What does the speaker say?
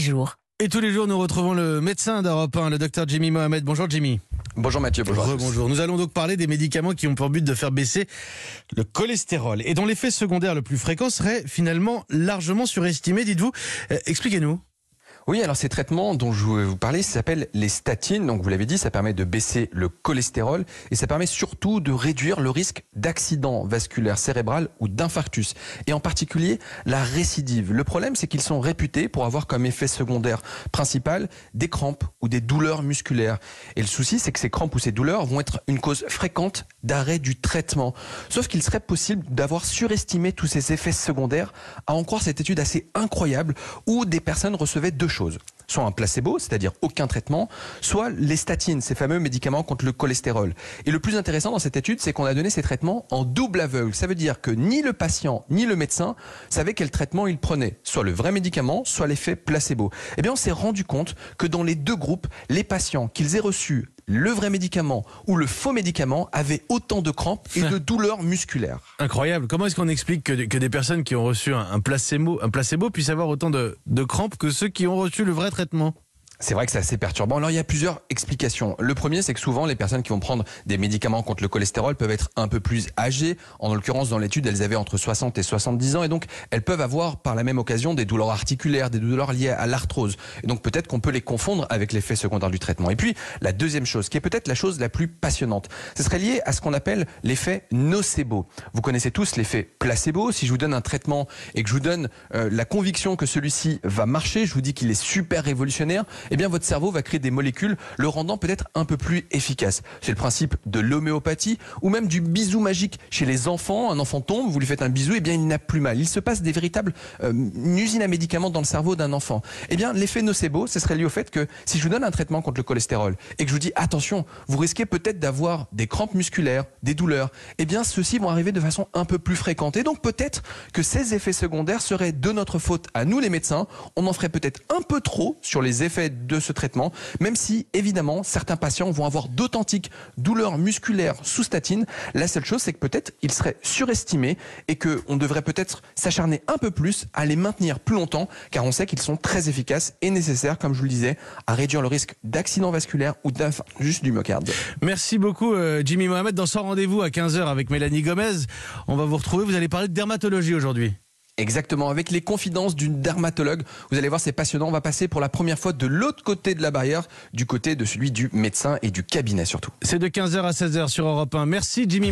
jours. Et tous les jours, nous retrouvons le médecin d'Europe 1, le docteur Jimmy Mohamed. Bonjour Jimmy. Bonjour Mathieu, bonjour. Bonjour. Nous allons donc parler des médicaments qui ont pour but de faire baisser le cholestérol et dont l'effet secondaire le plus fréquent serait finalement largement surestimé, dites-vous. Expliquez-nous. Oui, alors ces traitements dont je voulais vous parler, ça s'appelle les statines. Donc vous l'avez dit, ça permet de baisser le cholestérol et ça permet surtout de réduire le risque d'accident vasculaire cérébral ou d'infarctus. Et en particulier, la récidive. Le problème, c'est qu'ils sont réputés pour avoir comme effet secondaire principal des crampes ou des douleurs musculaires. Et le souci, c'est que ces crampes ou ces douleurs vont être une cause fréquente d'arrêt du traitement. Sauf qu'il serait possible d'avoir surestimé tous ces effets secondaires, à en croire cette étude assez incroyable où des personnes recevaient deux choses. Soit un placebo, c'est-à-dire aucun traitement, soit les statines, ces fameux médicaments contre le cholestérol. Et le plus intéressant dans cette étude, c'est qu'on a donné ces traitements en double aveugle. Ça veut dire que ni le patient, ni le médecin savaient quel traitement il prenait. Soit le vrai médicament, soit l'effet placebo. Eh bien, on s'est rendu compte que dans les deux groupes, les patients, qu'ils aient reçu le vrai médicament ou le faux médicament, avaient autant de crampes et de douleurs musculaires. Incroyable. Comment est-ce qu'on explique que des personnes qui ont reçu un placebo puissent avoir autant de crampes que ceux qui ont reçu le vrai traitement ? C'est vrai que c'est assez perturbant. Alors il y a plusieurs explications. Le premier, c'est que souvent les personnes qui vont prendre des médicaments contre le cholestérol peuvent être un peu plus âgées. En l'occurrence, dans l'étude, elles avaient entre 60 et 70 ans et donc elles peuvent avoir par la même occasion des douleurs articulaires, des douleurs liées à l'arthrose. Et donc peut-être qu'on peut les confondre avec l'effet secondaire du traitement. Et puis la deuxième chose, qui est peut-être la chose la plus passionnante, ce serait lié à ce qu'on appelle l'effet nocebo. Vous connaissez tous l'effet placebo. Si je vous donne un traitement et que je vous donne la conviction que celui-ci va marcher, je vous dis qu'il est super révolutionnaire, eh bien votre cerveau va créer des molécules le rendant peut-être un peu plus efficace. C'est le principe de l'homéopathie ou même du bisou magique. Chez les enfants, un enfant tombe, vous lui faites un bisou, eh bien il n'a plus mal. Il se passe des véritables usines à médicaments dans le cerveau d'un enfant. Eh bien l'effet nocebo, ce serait lié au fait que si je vous donne un traitement contre le cholestérol et que je vous dis attention, vous risquez peut-être d'avoir des crampes musculaires, des douleurs, eh bien ceux-ci vont arriver de façon un peu plus fréquente. Et donc peut-être que ces effets secondaires seraient de notre faute à nous les médecins. On en ferait peut-être un peu trop sur les effets de ce traitement, même si évidemment certains patients vont avoir d'authentiques douleurs musculaires sous statine. La seule chose, c'est que peut-être ils seraient surestimés et qu'on devrait peut-être s'acharner un peu plus à les maintenir plus longtemps, car on sait qu'ils sont très efficaces et nécessaires, comme je vous le disais, à réduire le risque d'accident vasculaire ou d'infarctus du myocarde. Merci beaucoup Jimmy Mohamed. Dans son rendez-vous à 15h avec Mélanie Gomez, on va vous retrouver, vous allez parler de dermatologie aujourd'hui. Exactement, avec les confidences d'une dermatologue. Vous allez voir, c'est passionnant. On va passer pour la première fois de l'autre côté de la barrière, du côté de celui du médecin et du cabinet surtout. C'est de 15h à 16h sur Europe 1. Merci Jimmy.